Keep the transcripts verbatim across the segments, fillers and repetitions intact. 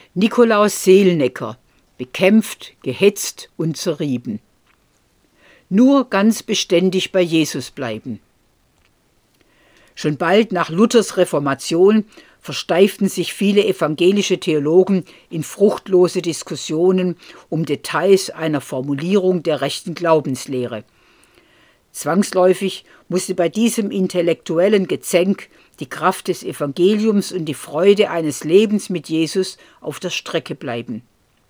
Nikolaus Seelnecker, bekämpft, gehetzt und zerrieben. Nur ganz beständig bei Jesus bleiben. Schon bald nach Luthers Reformation versteiften sich viele evangelische Theologen in fruchtlose Diskussionen um Details einer Formulierung der rechten Glaubenslehre. Zwangsläufig musste bei diesem intellektuellen Gezänk die Kraft des Evangeliums und die Freude eines Lebens mit Jesus auf der Strecke bleiben.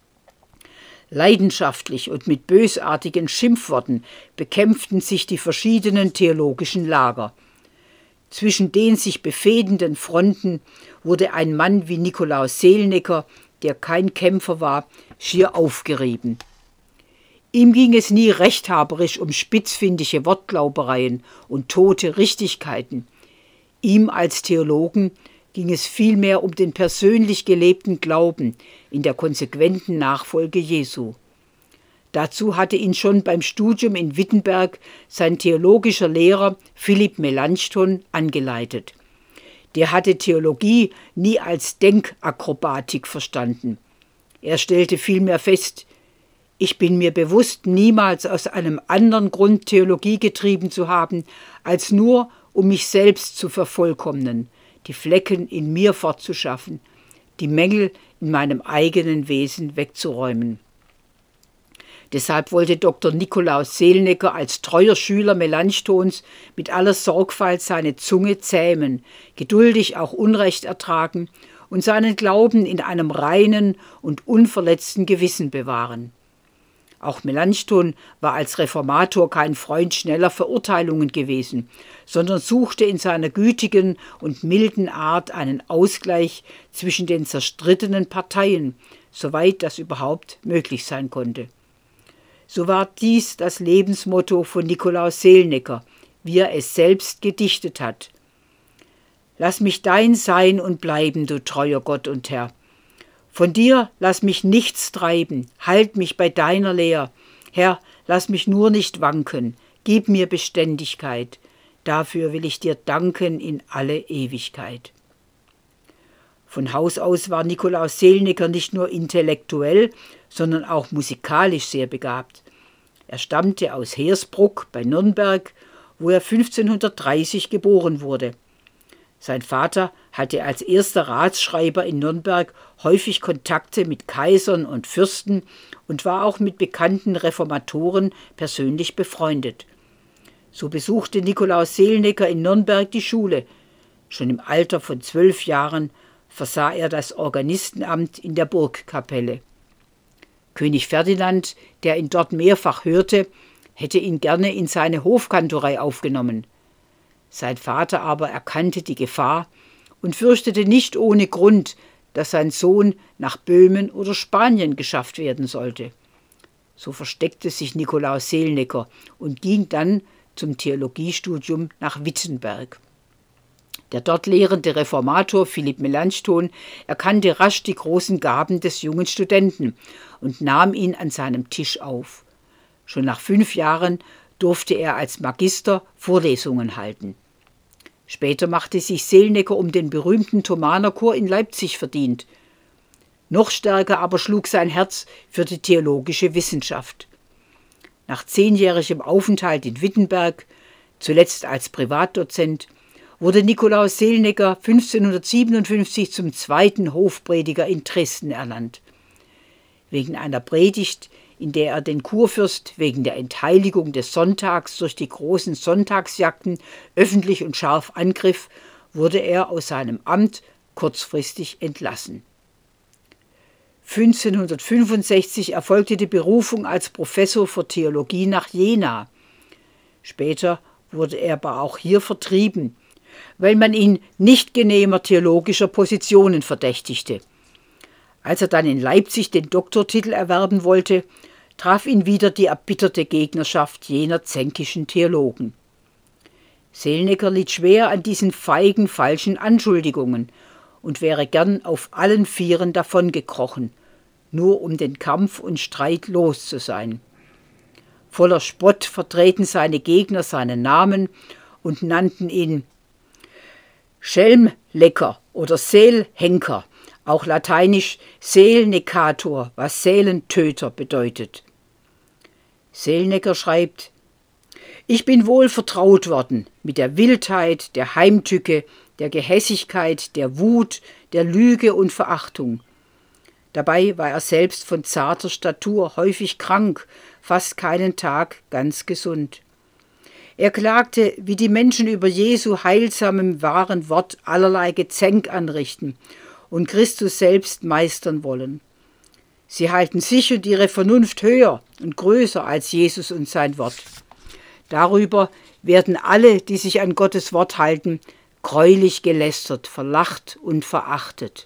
Leidenschaftlich und mit bösartigen Schimpfworten bekämpften sich die verschiedenen theologischen Lager. Zwischen den sich befehdenden Fronten wurde ein Mann wie Nikolaus Seelnecker, der kein Kämpfer war, schier aufgerieben. Ihm ging es nie rechthaberisch um spitzfindige Wortglaubereien und tote Richtigkeiten. Ihm als Theologen ging es vielmehr um den persönlich gelebten Glauben in der konsequenten Nachfolge Jesu. Dazu hatte ihn schon beim Studium in Wittenberg sein theologischer Lehrer Philipp Melanchthon angeleitet. Der hatte Theologie nie als Denkakrobatik verstanden. Er stellte vielmehr fest: Ich bin mir bewusst, niemals aus einem anderen Grund Theologie getrieben zu haben, als nur, um mich selbst zu vervollkommnen, die Flecken in mir fortzuschaffen, die Mängel in meinem eigenen Wesen wegzuräumen. Deshalb wollte Doktor Nikolaus Seelnecker als treuer Schüler Melanchthons mit aller Sorgfalt seine Zunge zähmen, geduldig auch Unrecht ertragen und seinen Glauben in einem reinen und unverletzten Gewissen bewahren. Auch Melanchthon war als Reformator kein Freund schneller Verurteilungen gewesen, sondern suchte in seiner gütigen und milden Art einen Ausgleich zwischen den zerstrittenen Parteien, soweit das überhaupt möglich sein konnte. So war dies das Lebensmotto von Nikolaus Seelnecker, wie er es selbst gedichtet hat. Lass mich dein sein und bleiben, du treuer Gott und Herr. Von dir lass mich nichts treiben, halt mich bei deiner Lehr. Herr, lass mich nur nicht wanken, gib mir Beständigkeit. Dafür will ich dir danken in alle Ewigkeit. Von Haus aus war Nikolaus Seelnecker nicht nur intellektuell, sondern auch musikalisch sehr begabt. Er stammte aus Hersbruck bei Nürnberg, wo er fünfzehnhundertdreißig geboren wurde. Sein Vater hatte als erster Ratsschreiber in Nürnberg häufig Kontakte mit Kaisern und Fürsten und war auch mit bekannten Reformatoren persönlich befreundet. So besuchte Nikolaus Seelnecker in Nürnberg die Schule. Schon im Alter von zwölf Jahren versah er das Organistenamt in der Burgkapelle. König Ferdinand, der ihn dort mehrfach hörte, hätte ihn gerne in seine Hofkantorei aufgenommen. Sein Vater aber erkannte die Gefahr und fürchtete nicht ohne Grund, dass sein Sohn nach Böhmen oder Spanien geschafft werden sollte. So versteckte sich Nikolaus Seelnecker und ging dann zum Theologiestudium nach Wittenberg. Der dort lehrende Reformator Philipp Melanchthon erkannte rasch die großen Gaben des jungen Studenten und nahm ihn an seinem Tisch auf. Schon nach fünf Jahren durfte er als Magister Vorlesungen halten. Später machte sich Seelnecker um den berühmten Thomanerchor in Leipzig verdient. Noch stärker aber schlug sein Herz für die theologische Wissenschaft. Nach zehnjährigem Aufenthalt in Wittenberg, zuletzt als Privatdozent, wurde Nikolaus Seelnecker fünfzehnhundertsiebenundfünfzig zum zweiten Hofprediger in Dresden ernannt. Wegen einer Predigt, in der er den Kurfürst wegen der Entheiligung des Sonntags durch die großen Sonntagsjagden öffentlich und scharf angriff, wurde er aus seinem Amt kurzfristig entlassen. fünfzehnhundertfünfundsechzig erfolgte die Berufung als Professor für Theologie nach Jena. Später wurde er aber auch hier vertrieben, weil man ihn nicht genehmer theologischer Positionen verdächtigte. Als er dann in Leipzig den Doktortitel erwerben wollte, traf ihn wieder die erbitterte Gegnerschaft jener zänkischen Theologen. Seelnecker litt schwer an diesen feigen, falschen Anschuldigungen und wäre gern auf allen Vieren davongekrochen, nur um den Kampf und Streit los zu sein. Voller Spott verdrehten seine Gegner seinen Namen und nannten ihn Schelmlecker oder Seelhenker, auch lateinisch Seelnecator, was Seelentöter bedeutet. Seelnecker schreibt: Ich bin wohl vertraut worden mit der Wildheit, der Heimtücke, der Gehässigkeit, der Wut, der Lüge und Verachtung. Dabei war er selbst von zarter Statur, häufig krank, fast keinen Tag ganz gesund. Er klagte, wie die Menschen über Jesu heilsamem wahren Wort allerlei Gezänk anrichten und Christus selbst meistern wollen. Sie halten sich und ihre Vernunft höher und größer als Jesus und sein Wort. Darüber werden alle, die sich an Gottes Wort halten, greulich gelästert, verlacht und verachtet.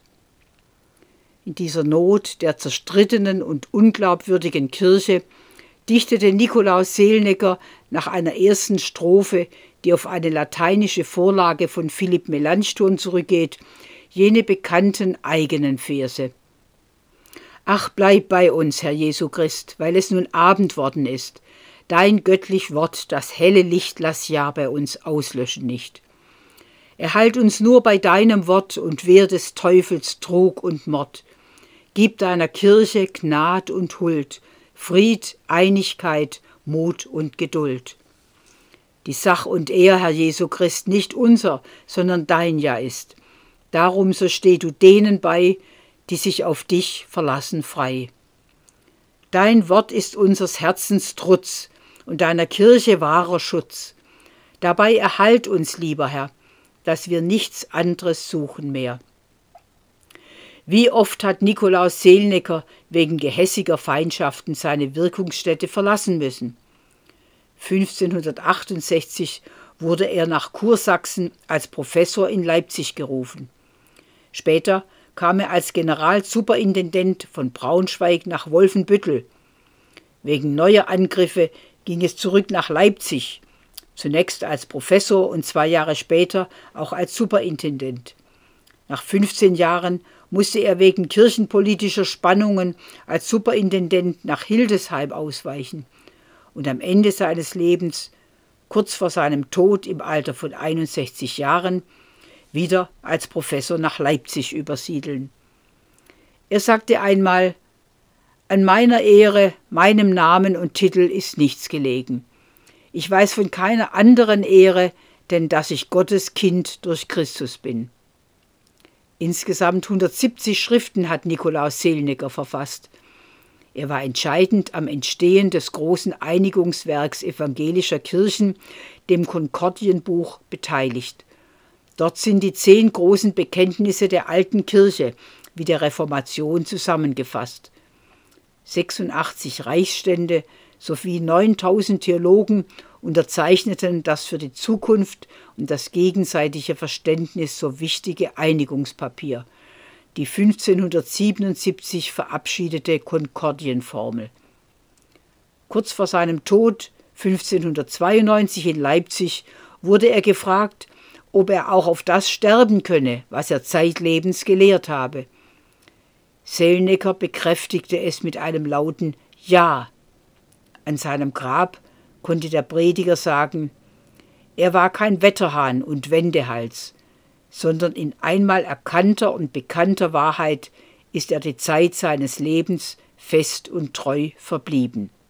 In dieser Not der zerstrittenen und unglaubwürdigen Kirche dichtete Nikolaus Seelnecker nach einer ersten Strophe, die auf eine lateinische Vorlage von Philipp Melanchthon zurückgeht, jene bekannten eigenen Verse. Ach, bleib bei uns, Herr Jesu Christ, weil es nun Abend worden ist. Dein göttlich Wort, das helle Licht lass ja bei uns auslöschen nicht. Erhalt uns nur bei deinem Wort und wehr des Teufels Trug und Mord. Gib deiner Kirche Gnad und Huld, Fried, Einigkeit, Mut und Geduld. Die Sach und Ehr, Herr Jesu Christ, nicht unser, sondern dein ja ist. Darum so steh du denen bei, die sich auf dich verlassen frei. Dein Wort ist unsers Herzens Trutz und deiner Kirche wahrer Schutz. Dabei erhalt uns, lieber Herr, dass wir nichts anderes suchen mehr. Wie oft hat Nikolaus Seelnecker wegen gehässiger Feindschaften seine Wirkungsstätte verlassen müssen. fünfzehnhundertachtundsechzig wurde er nach Kursachsen als Professor in Leipzig gerufen. Später kam er als Generalsuperintendent von Braunschweig nach Wolfenbüttel. Wegen neuer Angriffe ging es zurück nach Leipzig, zunächst als Professor und zwei Jahre später auch als Superintendent. Nach fünfzehn Jahren musste er wegen kirchenpolitischer Spannungen als Superintendent nach Hildesheim ausweichen und am Ende seines Lebens, kurz vor seinem Tod im Alter von einundsechzig Jahren, wieder als Professor nach Leipzig übersiedeln. Er sagte einmal: An meiner Ehre, meinem Namen und Titel ist nichts gelegen. Ich weiß von keiner anderen Ehre, denn dass ich Gottes Kind durch Christus bin. Insgesamt hundertsiebzig Schriften hat Nikolaus Seelnecker verfasst. Er war entscheidend am Entstehen des großen Einigungswerks evangelischer Kirchen, dem Konkordienbuch, beteiligt. Dort sind die zehn großen Bekenntnisse der alten Kirche wie der Reformation zusammengefasst. sechsundachtzig Reichsstände sowie neuntausend Theologen unterzeichneten das für die Zukunft und das gegenseitige Verständnis so wichtige Einigungspapier, die fünfzehnhundertsiebenundsiebzig verabschiedete Konkordienformel. Kurz vor seinem Tod, fünfzehnhundertzweiundneunzig in Leipzig, wurde er gefragt, ob er auch auf das sterben könne, was er zeitlebens gelehrt habe. Seelnecker bekräftigte es mit einem lauten Ja. An seinem Grab konnte der Prediger sagen: Er war kein Wetterhahn und Wendehals, sondern in einmal erkannter und bekannter Wahrheit ist er die Zeit seines Lebens fest und treu verblieben.